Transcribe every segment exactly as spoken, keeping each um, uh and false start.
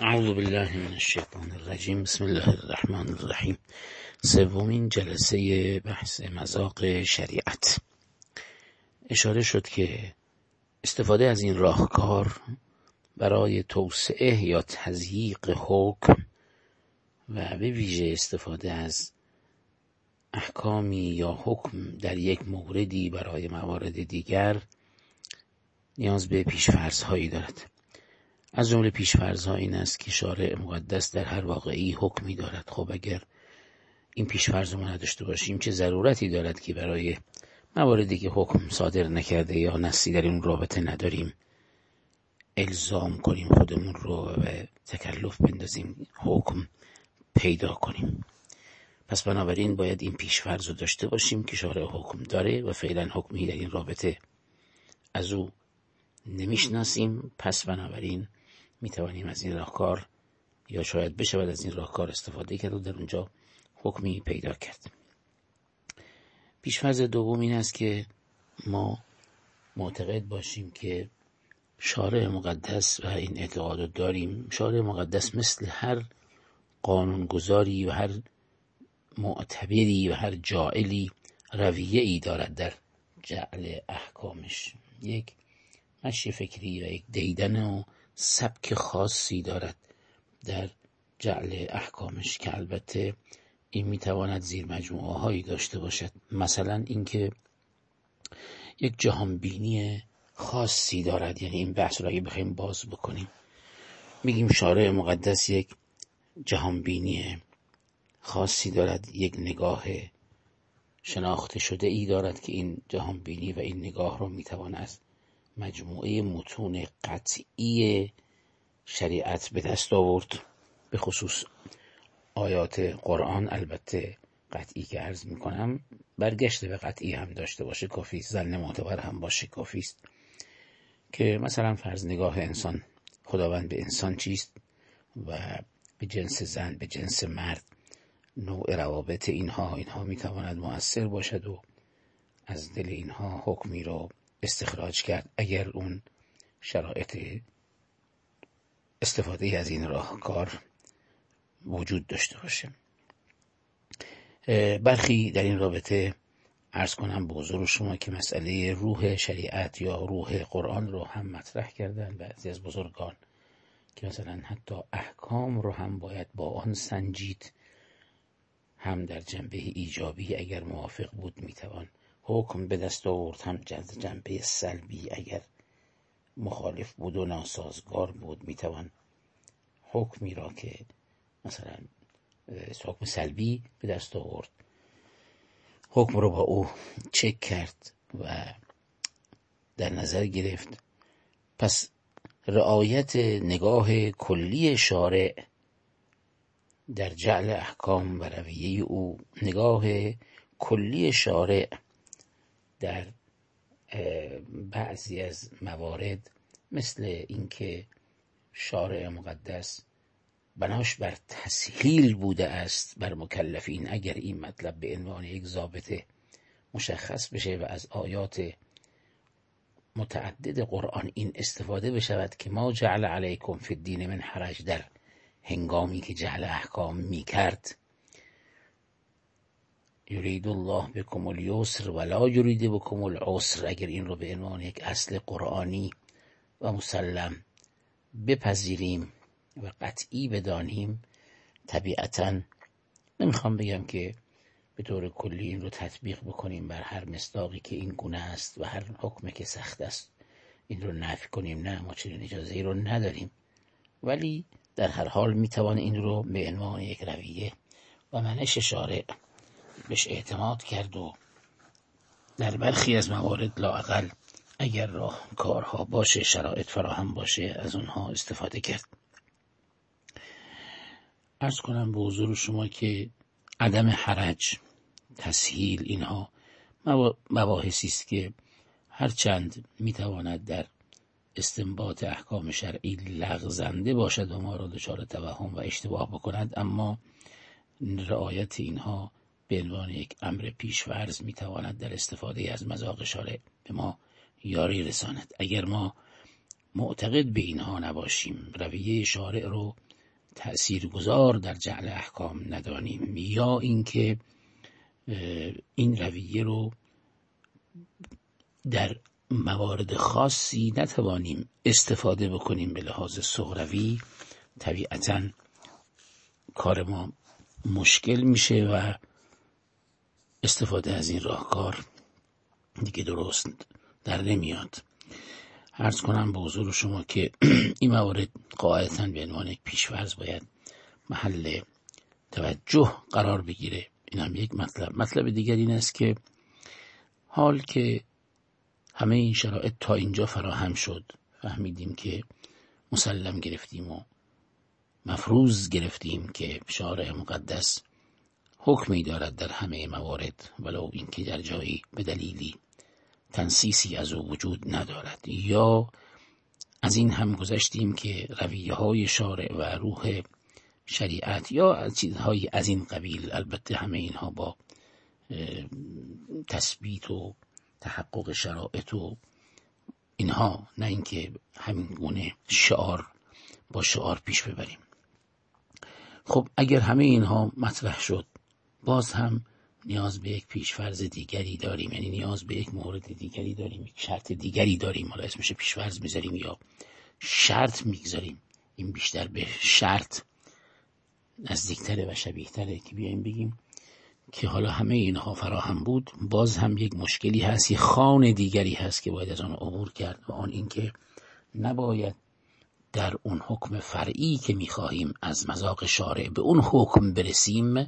اعوذ بالله من الشیطان الرجیم. بسم الله الرحمن الرحیم. سومین جلسه بحث مذاق شریعت. اشاره شد که استفاده از این راهکار برای توسعه یا تضییق حکم و به ویژه استفاده از احکامی یا حکم در یک موردی برای موارد دیگر نیاز به پیش‌فرض‌هایی دارد. از جمله پیش‌فرض‌ها این است که شارع مقدس در هر واقعی حکمی دارد. خب اگر این پیش‌فرض رو نداشته باشیم چه ضرورتی دارد که برای مواردی که حکم صادر نکرده یا نصی در این رابطه نداریم الزام کنیم خودمون رو و تکلف بندازیم حکم پیدا کنیم. پس بنابراین باید این پیش‌فرض رو داشته باشیم که شارع حکم داره و فعلا حکمی در این رابطه از او نمیشناسیم. پس بنابراین میتوانیم از این راهکار یا شاید بشود از این راهکار استفاده کرد و در اونجا حکمی پیدا کرد. پیش‌فرض دوم این است که ما معتقد باشیم که شارع مقدس و این اعتقاد رو داریم، شارع مقدس مثل هر قانونگذاری و هر معتبری و هر جاعلی رویه‌ای دارد در جعل احکامش. یک مشی فکری و یک دیدن و سبک خاصی دارد در جعل احکامش که البته این میتواند زیر مجموعه هایی داشته باشد. مثلا اینکه یک جهانبینی خاصی دارد. یعنی این بحث رو اگه بخوایم باز بکنیم میگیم شارع مقدس یک جهانبینی خاصی دارد، یک نگاه شناخته شده ای دارد که این جهانبینی و این نگاه رو میتواند از مجموعه متون قطعی شریعت به دست آورد، به خصوص آیات قرآن. البته قطعی که عرض میکنم برگشته به قطعی هم داشته باشه کافی است، ظن معتبر هم باشه کافی است، که مثلا فرض نگاه انسان، خداوند به انسان چیست و به جنس زن، به جنس مرد، نوع روابط اینها اینها میتواند مؤثر باشد و از دل اینها حکمی رو استخراج کرد اگر اون شرایط استفاده از این راهکار وجود داشته باشه. برخی در این رابطه عرض کنم به حضور شما که مسئله روح شریعت یا روح قرآن رو هم مطرح کردن بعضی از بزرگان که مثلا حتی احکام رو هم باید با آن سنجید، هم در جنبه ایجابی اگر موافق بود میتوان حکم به دست آورد، هم جنبه سلبی اگر مخالف بود و ناسازگار بود میتوان حکمی را که مثلا حکم سلبی به دست آورد حکم رو با او چک کرد و در نظر گرفت. پس رعایت نگاه کلی شارع در جعل احکام و رویه او، نگاه کلی شارع در بعضی از موارد مثل اینکه شارع مقدس بناش بر تسهیل بوده است بر مکلفین، اگر این مطلب به عنوان یک ضابطه مشخص بشه و از آیات متعدد قرآن این استفاده بشود که ما جعل علیکم فی الدین من حرج، در هنگامی که جعل احکام می کرد یرید الله بکم الیسر ولا یرید بکم العسر، اگر این رو به عنوان یک اصل قرآنی و مسلم بپذیریم و قطعی بدانیم، طبیعتاً نمیخوام بگم که به طور کلی این رو تطبیق بکنیم بر هر مصداقی که این گونه است و هر حکمی که سخت است این رو نفی کنیم، نه، ما چنین اجازه ای رو نداریم، ولی در هر حال میتوان این رو به عنوان یک رویه و منش شارع بهش اعتماد کرد و در برخی از موارد لااقل اگر راه کارها باشه، شرایط فراهم باشه، از اونها استفاده کرد. عرض کنم به حضور شما که عدم حرج، تسهیل، اینها مباحثی است که هرچند میتواند در استنباط احکام شرعی لغزنده باشد و ما را دچار توهم و اشتباه بکند، اما رعایت اینها به عنوان یک امر پیش‌فرض میتواند در استفاده از مذاق شارع به ما یاری رساند. اگر ما معتقد به اینها نباشیم، رویه شارع رو تأثیرگذار در جعل احکام ندانیم، یا اینکه این رویه رو در موارد خاصی نتوانیم استفاده بکنیم به لحاظ صغروی، طبیعتاً کار ما مشکل میشه و استفاده از این راهکار دیگه درست در نمیاد. عرض کنم به حضور شما که این موارد قاعدتاً به عنوان یک پیش‌فرض باید محل توجه قرار بگیره. این هم یک مطلب. مطلب دیگر این است که حال که همه این شرایط تا اینجا فراهم شد، فهمیدیم که مسلم گرفتیم و مفروض گرفتیم که شارع مقدس حکمی دارد در همه موارد، ولو اینکه در جایی به دلیلی تنصیصی از او وجود ندارد، یا از این هم گذشتیم که رویه های شارع و روح شریعت یا از چیزهایی از این قبیل، البته همه اینها با تثبیت و تحقق شرایط و اینها، نه اینکه همین گونه شعار با شعار پیش ببریم. خب اگر همه اینها مطرح شد، باز هم نیاز به یک پیشفرض دیگری داریم، یعنی نیاز به یک مورد دیگری داریم، یک شرط دیگری داریم. حالا اسمش پیشفرض میذاریم یا شرط میگذاریم، این بیشتر به شرط نزدیکتره و شبیهتره که بیایم بگیم که حالا همه اینها فراهم بود، باز هم یک مشکلی هست، یک خوان دیگری هست که باید از آن عبور کرد، و آن اینکه نباید در اون حکم فرعی که میخواهیم از مذاق شارع به اون حکم برسیم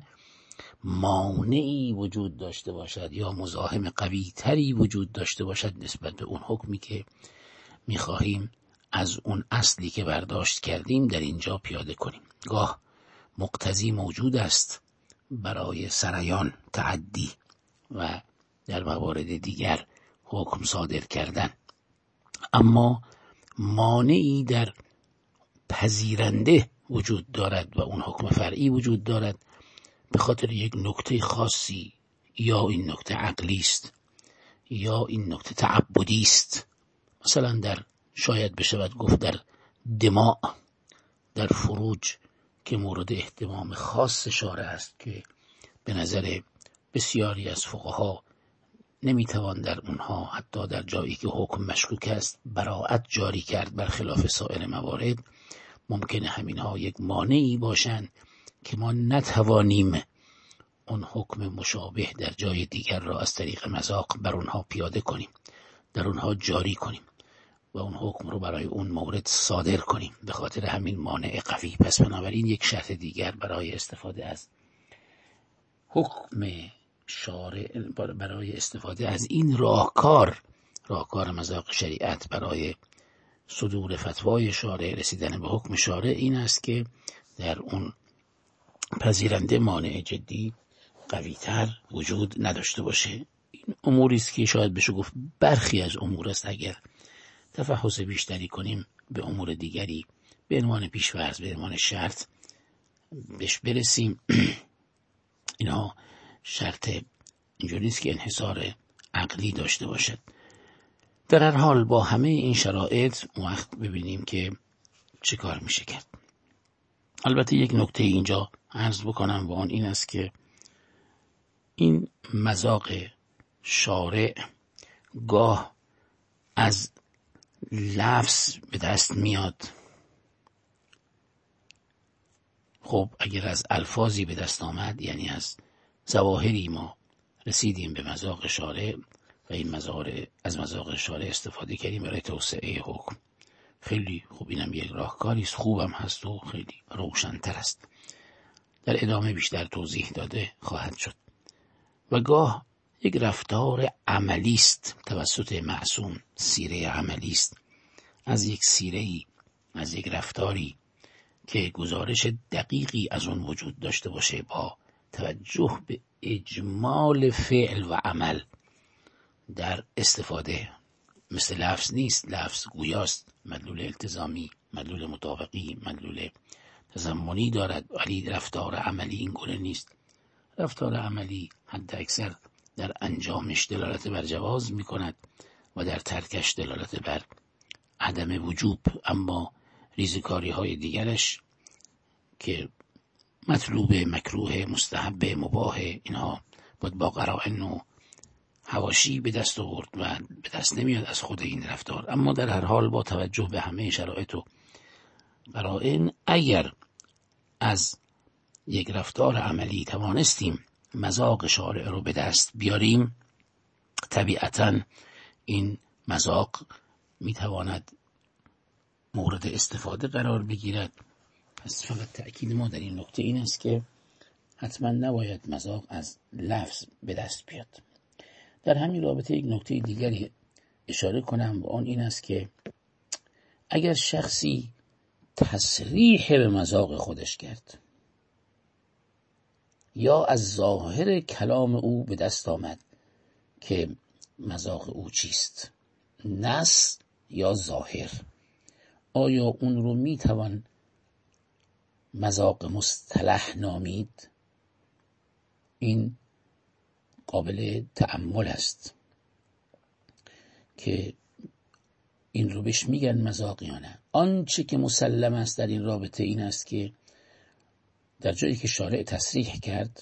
مانعی وجود داشته باشد یا مزاحم قوی تری وجود داشته باشد نسبت به اون حکمی که میخواهیم از اون اصلی که برداشت کردیم در اینجا پیاده کنیم. گاه مقتضی موجود است برای سریان تعدی و در موارد دیگر حکم صادر کردن، اما مانعی در پذیرنده وجود دارد و اون حکم فرعی وجود دارد به خاطر یک نکته خاصی، یا این نکته عقلی است یا این نکته تعبدی است. مثلا در شاید بشود گفت در دماء، در فروج که مورد اهتمام خاص شارع است که به نظر بسیاری از فقها نمیتوان در اونها حتی در جایی که حکم مشکوک است براءت جاری کرد برخلاف سایر موارد. ممکنه همینها یک مانعی باشند که ما نتوانیم اون حکم مشابه در جای دیگر را از طریق مذاق بر اونها پیاده کنیم، در اونها جاری کنیم و اون حکم رو برای اون مورد صادر کنیم به خاطر همین مانع قوی. پس بنابراین یک شرط دیگر برای استفاده از حکم شارع، برای استفاده از این راهکار، راهکار مذاق شریعت برای صدور فتوای شارع، رسیدن به حکم شارع، این است که در اون پذیرنده مانع جدی قوی‌تر وجود نداشته باشه. این اموری است که شاید بشه گفت برخی از امور است. اگر تفحص بیشتری کنیم به امور دیگری به عنوان پیش‌فرض، به عنوان شرط بهش برسیم. اینها شرط اینجوری است که انحصار عقلی داشته باشد. در هر حال با همه این شرایط وقت ببینیم که چه کار میشه کرد. البته یک نکته اینجا عرض بکنم و آن این است که این مذاق شارع گاه از لفظ به دست میاد. خب اگر از الفاظی به دست آمد، یعنی از ظواهری ما رسیدیم به مذاق شارع و این مذاق از مذاق شارع استفاده کردیم برای توسعه حکم، خیلی خوب، اینم یک راهکاری است، خوبم هست و خیلی روشن‌تر است. در ادامه بیشتر توضیح داده خواهد شد. و گاه یک رفتار عملی است توسط معصوم، سیره عملی است از یک سیره‌ای، از یک رفتاری که گزارش دقیقی از اون وجود داشته باشه با توجه به اجمال فعل و عمل در استفاده. مثل لفظ نیست، لفظ گویاست، مدلول التزامی، مدلول مطابقی، مدلول تضمنی دارد، ولی رفتار عملی این گونه نیست. رفتار عملی حد اکثر در انجامش دلالت بر جواز می کند و در ترکش دلالت بر عدم وجوب، اما ریزکاری های دیگرش که مطلوب، مکروه، مستحب، مباح، اینها باید با قرائن و حواشی به دست آورد و به دست نمیاد از خود این رفتار. اما در هر حال با توجه به همه شرایط و قرائن، اگر از یک رفتار عملی توانستیم مذاق شارع رو به دست بیاریم، طبیعتاً این مذاق میتواند مورد استفاده قرار بگیرد. پس فقط تأکید ما در این نکته این است که حتما نباید مذاق از لفظ به دست بیاد. در همین رابطه یک نکته دیگری اشاره کنم و آن این است که اگر شخصی تصریح به مذاق خودش کرد یا از ظاهر کلام او به دست آمد که مذاق او چیست، نص یا ظاهر، آیا اون رو میتوان مذاق مصطلح نامید؟ این قابل تأمل است که این رو بهش میگن مذاق یا نه. آنچه که مسلم است در این رابطه این است که در جایی که شارع تصریح کرد،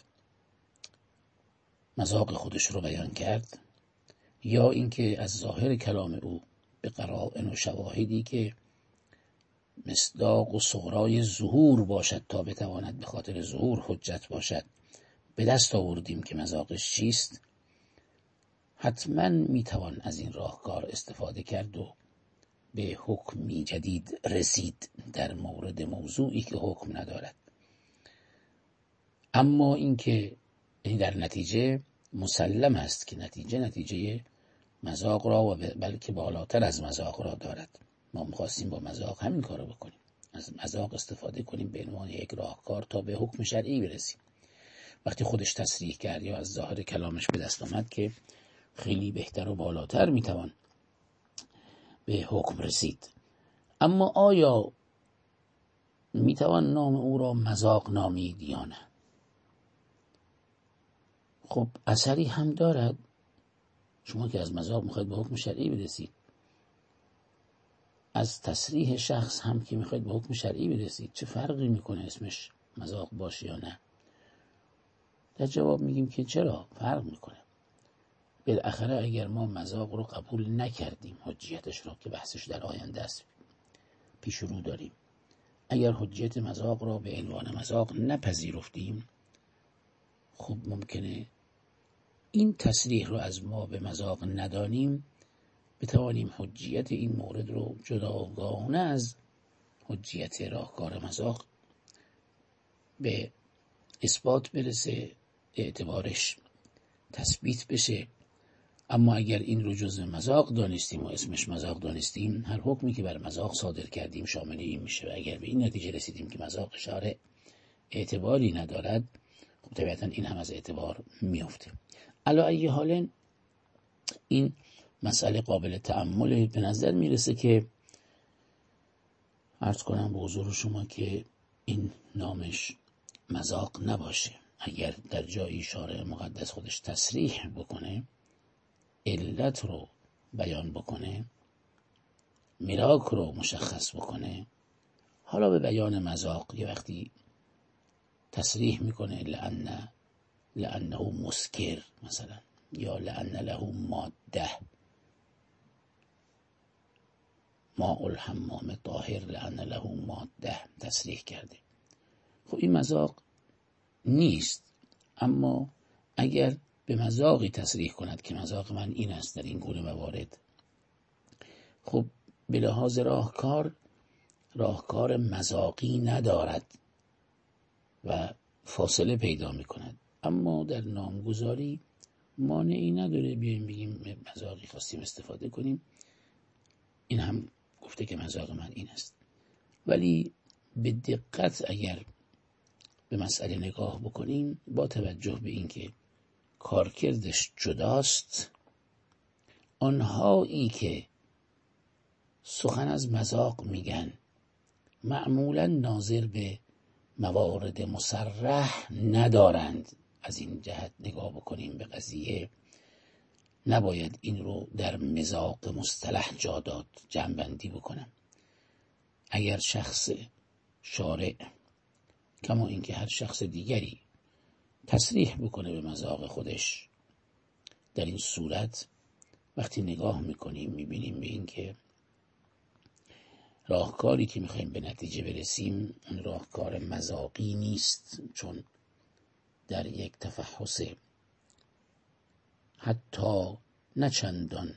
مذاق خودش رو بیان کرد، یا اینکه از ظاهر کلام او به قرائن و شواهدی که مصداق و صغرای ظهور باشد تا بتواند به خاطر ظهور حجت باشد به دست آوردیم که مذاقش چیست، حتما میتوان از این راهکار استفاده کرد و به حکمی جدید رسید در مورد موضوعی که حکم ندارد. اما اینکه این در نتیجه مسلم است که نتیجه نتیجه مذاق را و بلکه بالاتر از مذاق را دارد. ما می‌خواستیم با مذاق همین کارو بکنیم، از مذاق استفاده کنیم به عنوان یک راهکار تا به حکم شرعی برسیم. وقتی خودش تصریح کرد یا از ظاهر کلامش به دست آمد که خیلی بهتر و بالاتر میتوان به حکم رسید. اما آیا میتوان نام او را مذاق نامید یا نه؟ خب اثری هم دارد. شما که از مذاق میخواید به حکم شرعی برسید، از تصریح شخص هم که میخواید به حکم شرعی برسید، چه فرقی میکنه اسمش مذاق باشه یا نه؟ در جواب میگیم که چرا فرق میکنه. بالاخره اگر ما مذاق رو قبول نکردیم، حجیتش رو که بحثش در آینده است پیش رو داریم، اگر حجیت مذاق رو به عنوان مذاق نپذیرفتیم، خب ممکنه این تصریح رو از ما به مذاق ندانیم، بتوانیم حجیت این مورد رو جداگانه از حجیت راهکار مذاق به اثبات برسه، اعتبارش تثبیت بشه. اما اگر این رو جزء مذاق دانستیم و اسمش مذاق دانستیم، هر حکمی که بر مذاق صادر کردیم شامل این میشه. و اگر به این نتیجه رسیدیم که مذاق شارع اعتباری ندارد، خب طبیعتا این هم از اعتبار میفته. علی ای حال این مسئله قابل تأمل به نظر میرسه که عرض کنم به حضور شما که این نامش مذاق نباشه. اگر در جایی شارع مقدس خودش تصریح بکنه، علت رو بیان بکنه، ملاک رو مشخص بکنه، حالا به بیان مذاق یه وقتی تصریح میکنه لأن لأنه مسکر مثلا، یا لأن له ماده، ماء الحمام طاهر لأن له ماده تصریح کرده، خب این مذاق نیست. اما اگر به مذاقی تصریح کند که مذاق من این است در این گونه موارد، خب به لحاظ راهکار راهکار مذاقی ندارد و فاصله پیدا می کند. اما در نامگذاری مانعی نداره بیایم بگیم مذاقی خواستیم استفاده کنیم، این هم گفته که مذاق من این است. ولی به دقت اگر به مسئله نگاه بکنیم، با توجه به اینکه کارکردش جداست، آنهایی که سخن از مذاق میگن معمولا ناظر به موارد مصرح ندارند. از این جهت نگاه بکنیم به قضیه، نباید این رو در مذاق مصطلح جا داد. جمع بندی بکنم، اگر شخص شارع کما اینکه هر شخص دیگری تصریح بکنه به مذاق خودش. در این صورت وقتی نگاه میکنیم میبینیم به این که راهکاری که میخوایم به نتیجه برسیم اون راهکار مذاقی نیست، چون در یک تفحص حتی نه چندان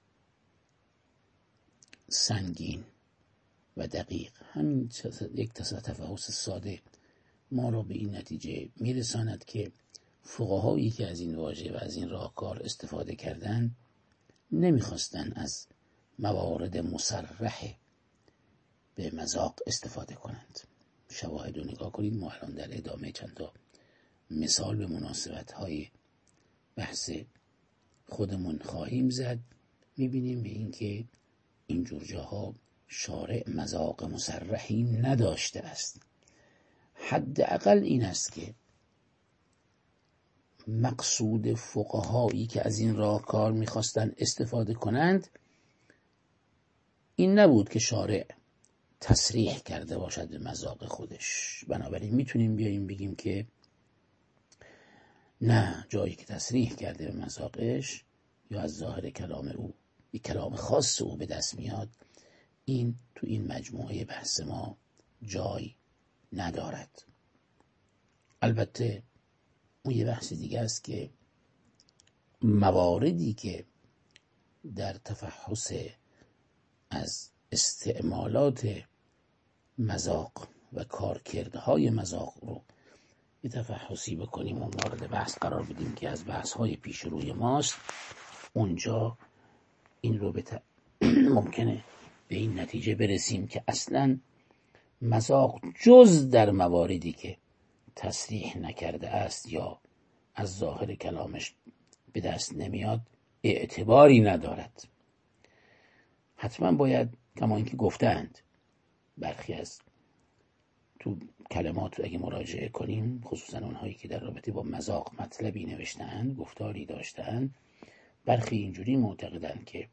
سنگین و دقیق، همین یک تفحص ساده ما را به این نتیجه میرساند که فقهایی که از این واژه و از این راهکار استفاده کردن نمیخواستن از موارد مصرح به مذاق استفاده کنند. شواهد رو نگاه کنید. ما الان در ادامه چند تا مثال به مناسبت های بحث خودمون خواهیم زد. میبینیم به این که اینجور جاها شارع مذاق مصرحی نداشته است. حداقل این است که مقصود فقهایی که از این راهکار میخواستن استفاده کنند این نبود که شارع تصریح کرده باشد به مذاق خودش. بنابراین میتونیم بیاییم بگیم که نه، جایی که تصریح کرده به مذاقش یا از ظاهر کلام او یک کلام خاص او به دست میاد، این تو این مجموعه بحث ما جای ندارد. البته اون یه بحث دیگه است که مواردی که در تفحص از استعمالات مذاق و کارکردهای مذاق رو یه تفحصی بکنیم و مورد بحث قرار بدیم که از بحث‌های پیش روی ماست، اونجا این رو به ت... ممکنه به این نتیجه برسیم که اصلاً مذاق جز در مواردی که تصریح نکرده است یا از ظاهر کلامش به دست نمیاد اعتباری ندارد. حتما باید کما اینکه گفتند برخی از تو کلمات رو اگه مراجعه کنیم، خصوصا اونهایی که در رابطه با مذاق مطلبی نوشتند، گفتاری داشتند، برخی اینجوری معتقدند که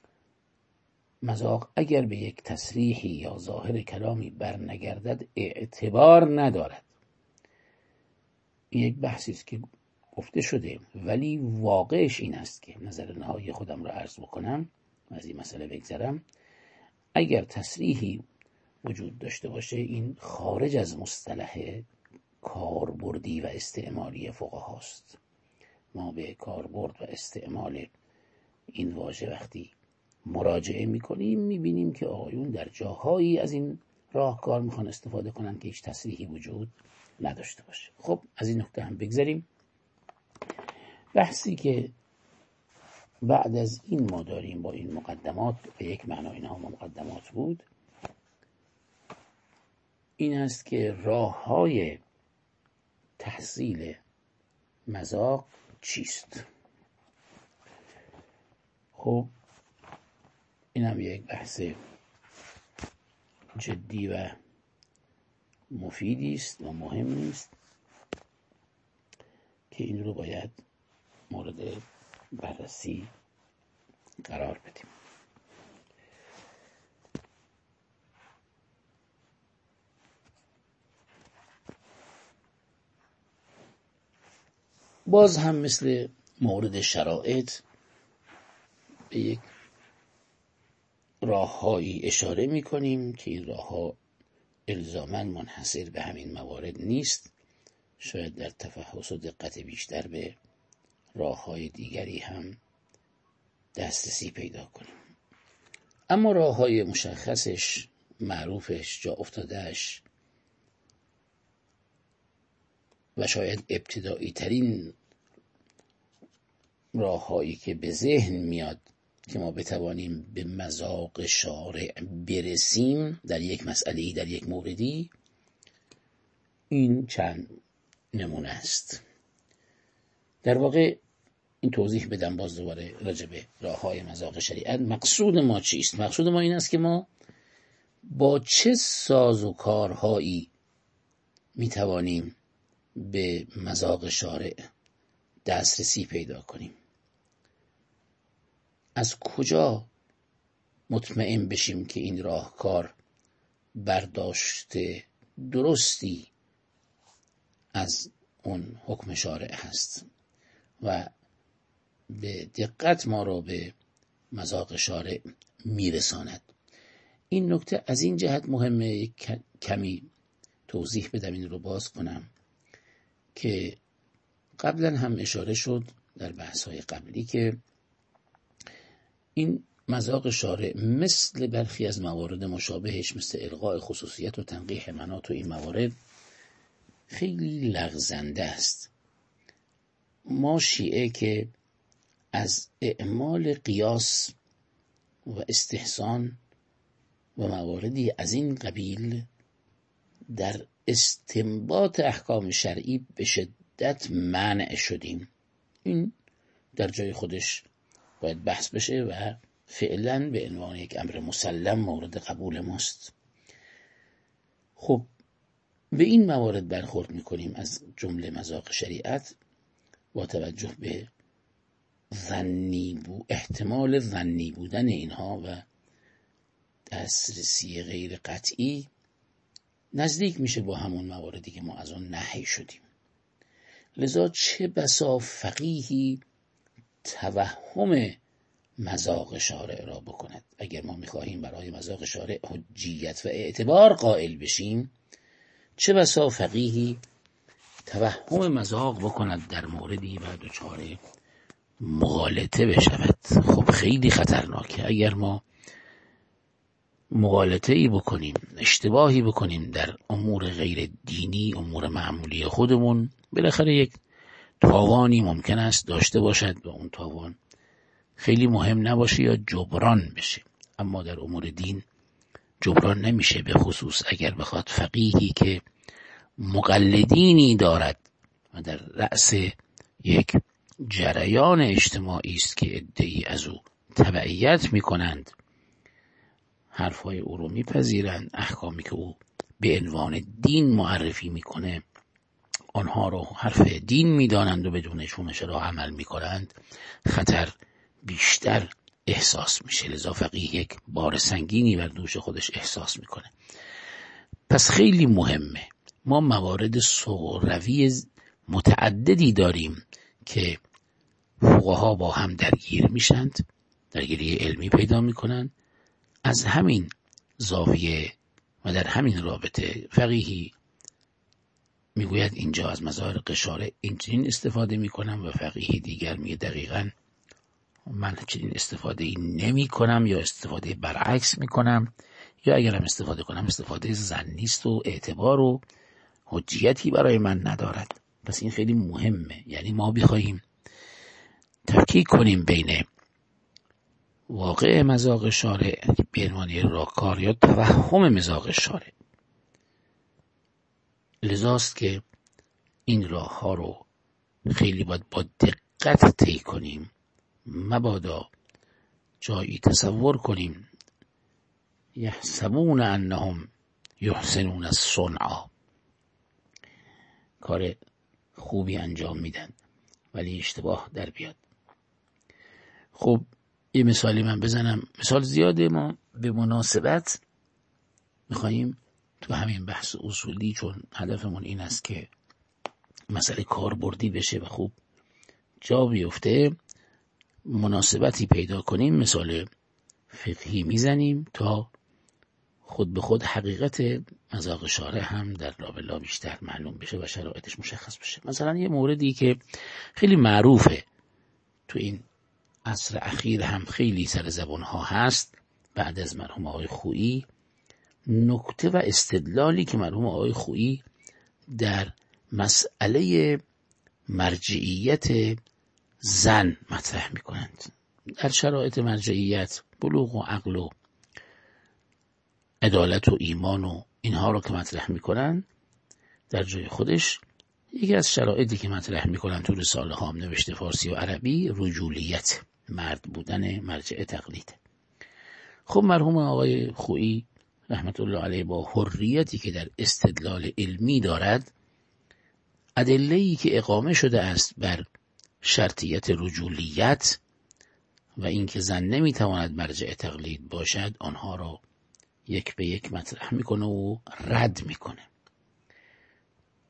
مذاق اگر به یک تصریحی یا ظاهر کلامی برنگردد اعتبار ندارد. این یک بحثی است که گفته شده، ولی واقعش این است که نظر نهایی خودم را عرض بکنم و از این مسئله بگذرم. اگر تصریحی وجود داشته باشه این خارج از مصطلح کاربردی و استعمالی فقهاست. ما به کاربرد و استعمال این واژه وقتی مراجعه میکنیم میبینیم که آقایون در جاهایی از این راهکار میخوان استفاده کنن که هیچ تصریحی وجود نداشته باشه. خب از این نکته هم بگذریم. بحثی که بعد از این ما داریم با این مقدمات، به یک معنا اینها مقدمات بود، این است که راه‌های تحصیل مذاق چیست. خب این هم یک بحث جدی و مفیدی است و مهمی است که این رو باید مورد بررسی قرار بدیم. باز هم مثل مورد شرایط به یک راه‌هایی اشاره می‌کنیم که این راه‌ها الزاماً منحصر به همین موارد نیست. شاید در تفحص و دقت بیشتر به راه‌های دیگری هم دسترسی پیدا کنیم. اما راه‌های مشخصش، معروفش، جا افتادهش و شاید ابتدایی ترین راه‌هایی که به ذهن میاد که ما بتوانیم به مذاق شارع برسیم در یک مسئله‌ای، در یک موردی، این چند نمونه است. در واقع این توضیح بدم باز دوباره راجع به راه‌های مذاق شریعت. مقصود ما چیست؟ مقصود ما این است که ما با چه ساز و کارهایی میتوانیم به مذاق شارع دسترسی پیدا کنیم. از کجا مطمئن بشیم که این راهکار برداشت درستی از اون حکم شارع هست و به دقت ما را به مذاق شارع میرساند. این نکته از این جهت مهمه، کمی توضیح بدم، این رو باز کنم که قبلا هم اشاره شد در بحث‌های قبلی که این مذاق شارع مثل برخی از موارد مشابهش، مثل الغاء خصوصیت و تنقیح مناط و این موارد، خیلی لغزنده است. ما شیعه که از اعمال قیاس و استحسان و مواردی از این قبیل در استنباط احکام شرعی به شدت منع شدیم. این در جای خودش باید بحث بشه و فعلا به عنوان یک امر مسلم مورد قبول ماست. خب به این موارد برخورد میکنیم از جمله مذاق شریعت با توجه به ظنی بود، احتمال ظنی بودن اینها و دسترسی غیر قطعی، نزدیک میشه با همون مواردی که ما از اون نهی شدیم. لذا چه بسا فقیهی توهم مذاق شارع را بکند. اگر ما میخواهیم برای مذاق شارع حجیت و اعتبار قائل بشیم، چه بسا فقیهی توهم مذاق بکند در موردی و دچار مغالطه بشود. خب خیلی خطرناکه اگر ما مغالطه ای بکنیم، اشتباهی بکنیم در امور غیر دینی، امور معمولی خودمون، بالاخره یک تاوانی ممکن است داشته باشد و اون تاوان خیلی مهم نباشه یا جبران بشه. اما در امور دین جبران نمیشه، به خصوص اگر بخواد فقیهی که مقلدینی دارد و در رأس یک جریان اجتماعی است که ادعی از او تبعیت میکنند، حرفای او رو میپذیرند، احکامی که او به عنوان دین معرفی میکنه آنها رو حرف دین میدانند و بدون شونش را عمل میکنند، خطر بیشتر احساس میشه. لذا فقیه یک بار سنگینی بر دوش خودش احساس میکنه. پس خیلی مهمه، ما موارد صغروی متعددی داریم که فقها با هم درگیر میشند، درگیری علمی پیدا میکنند. از همین زاویه و در همین رابطه فقیهی میگوید اینجا از مذاق شارع اینچنین استفاده میکنم و فقیهی دیگر میگه دقیقاً من چنین استفاده ای نمی کنم یا استفاده برعکس میکنم، یا اگرم استفاده کنم استفاده ظنی است و اعتبار و حجیتی برای من ندارد. پس این خیلی مهمه، یعنی ما بخواهیم تفکیک کنیم بین واقع مذاق شارع به عنوان راهکار یا توهم مذاق شارع. لذاست که این راه ها رو خیلی باید با دقت طی کنیم، مبادا جایی تصور کنیم یحسبون انهم یحسنون الصنع، کار خوبی انجام میدن ولی اشتباه در بیاد. خب یه مثالی من بزنم، مثال زیاده، ما به مناسبت میخواییم تو همین بحث اصولی، چون هدفمون این است که مسئله کاربردی بشه و خوب جا بیفته، مناسبتی پیدا کنیم، مثال فقهی میزنیم تا خود به خود حقیقت مذاق شارع هم در لابلا بیشتر معلوم بشه و شرایطش مشخص بشه. مثلا یه موردی که خیلی معروفه تو این عصر اخیر هم خیلی سر زبان ها هست، بعد از مرحوم آقای خویی، نکته و استدلالی که مرحوم آقای خویی در مسئله مرجعیت زن مطرح می کنند. در شرایط مرجعیت بلوغ و عقل و عدالت و ایمان و اینها رو که مطرح می کنند، در جای خودش یکی از شرایطی که مطرح می کنند تو رساله ها هم نوشته فارسی و عربی، رجولیت، مرد بودن مرجع تقلید. خب مرحوم آقای خویی رحمت الله علیه با حریتی که در استدلال علمی دارد، ادله‌ای که اقامه شده است بر شرطیت رجولیت و اینکه زن نمیتواند مرجع تقلید باشد، آنها را یک به یک مطرح میکنه و رد میکنه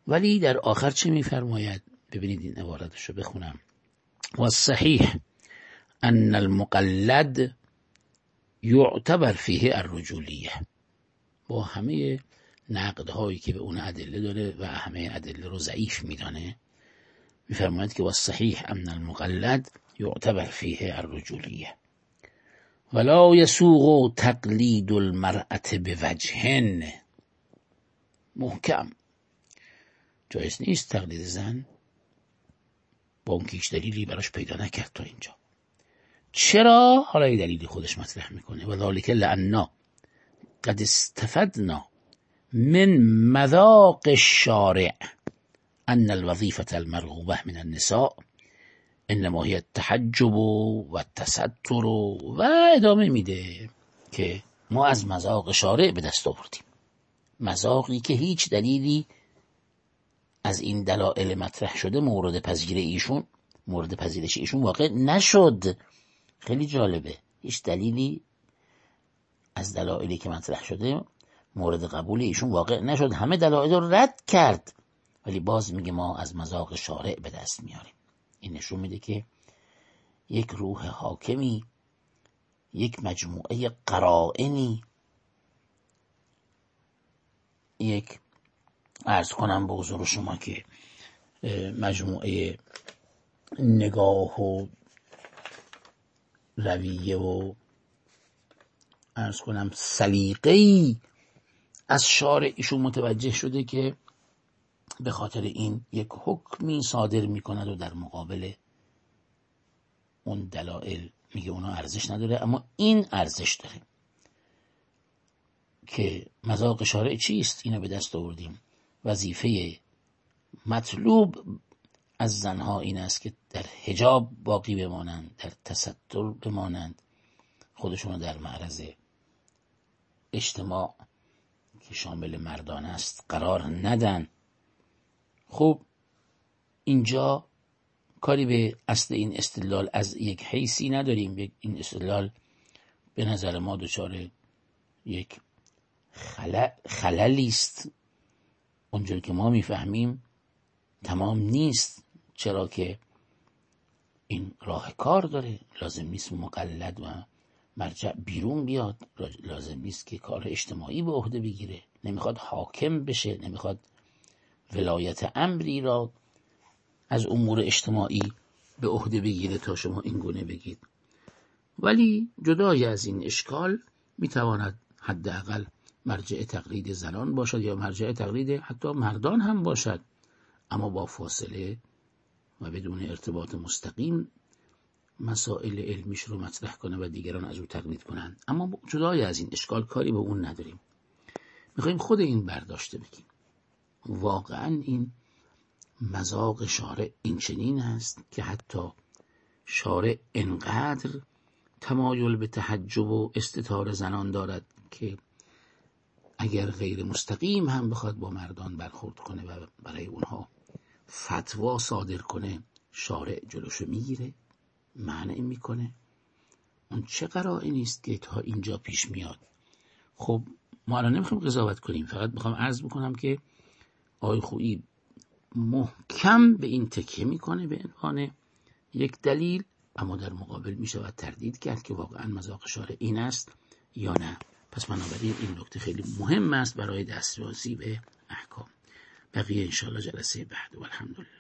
ولی در آخر چه میفرماید؟ ببینید این عبارتش رو بخونم. والصحیح ان المقلد یعتبر فیه الرجولیه. با همه نقدهایی که به اون ادله داره و همه ادله رو ضعیف میدانه، میفرماید که والصحیح ان المقلد یعتبر فیه الرجولیه ولا یسوغ تقلید المرأة بوجه محکم. جایز نیست تقلید زن با اون که هیچ دلیلی براش پیدا نکرد تا اینجا. چرا؟ حالا یه دلیلی خودش مطرح میکنه. وذالک لأننا قد استفدنا من مذاق الشارع ان الوظیفة المرغوبة من النساء انما هي التحجب و التستر و ادامه میده که ما از مذاق شارع به دست آوردیم، مذاقی که هیچ دلیلی از این دلایل مطرح شده مورد پذیر ایشون مورد پذیرش ایشون واقع نشد. خیلی جالبه، هیچ دلیلی از دلایلی که مطرح شده مورد قبول ایشون واقع نشد، همه دلایل رو رد کرد، ولی باز میگه ما از مذاق شارع به دست میاریم. این نشون میده که یک روح حاکمی، یک مجموعه قرائنی، یک عرض کنم به حضور شما که مجموعه نگاه و رویه و عرض کنم سلیقه‌ای از شارع ایشون متوجه شده که به خاطر این یک حکمی صادر میکند و در مقابل اون دلایل میگه اونا ارزش نداره، اما این ارزش داره. که مذاق شارع چیست؟ اینو به دست آوردیم. وظیفه مطلوب از زنها این است که در حجاب باقی بمانند، در تستر بمانند، خودشونو در معرض اجتماع که شامل مردان است قرار ندن. خب اینجا کاری به اصل این استدلال از یک حیثی نداریم. این استدلال به نظر ما دچار یک خللی است، اونجور که ما میفهمیم تمام نیست، چرا که این راه کار داره. لازم نیست مقلد و مرجع بیرون بیاد، لازم نیست که کار اجتماعی به عهده بگیره، نمیخواد حاکم بشه، نمیخواد ولایت امری را از امور اجتماعی به عهده بگیره تا شما این گونه بگید. ولی جدای از این اشکال میتواند حداقل مرجع تقلید زنان باشد یا مرجع تقلید حتی مردان هم باشد، اما با فاصله و بدون ارتباط مستقیم مسائل علمیش رو مطرح کنه و دیگران از او تقلید کنند. اما جدای از این اشکال کاری به اون نداریم، میخوایم خود این برداشته بگیم. واقعا این مذاق شارع این چنین است که حتی شارع انقدر تمایل به تحجب و استتار زنان دارد که اگر غیر مستقیم هم بخواد با مردان برخورد کنه و برای اونها فتوا صادر کنه، شارع جلوشو میگیره، منع میکنه. اون چه قرائنی است که تا اینجا پیش میاد؟ خب ما الان نمیخوایم قضاوت کنیم، فقط میخوام عرض بکنم که آقای خویی محکم به این تکیه میکنه به عنوان یک دلیل، اما در مقابل میشود تردید کرد که واقعا مذاق شارع این است یا نه. پس بنابراین این نکته خیلی مهم است برای دسترسی به احکام. بقیه انشاءالله جلسه بعد و الحمدلله.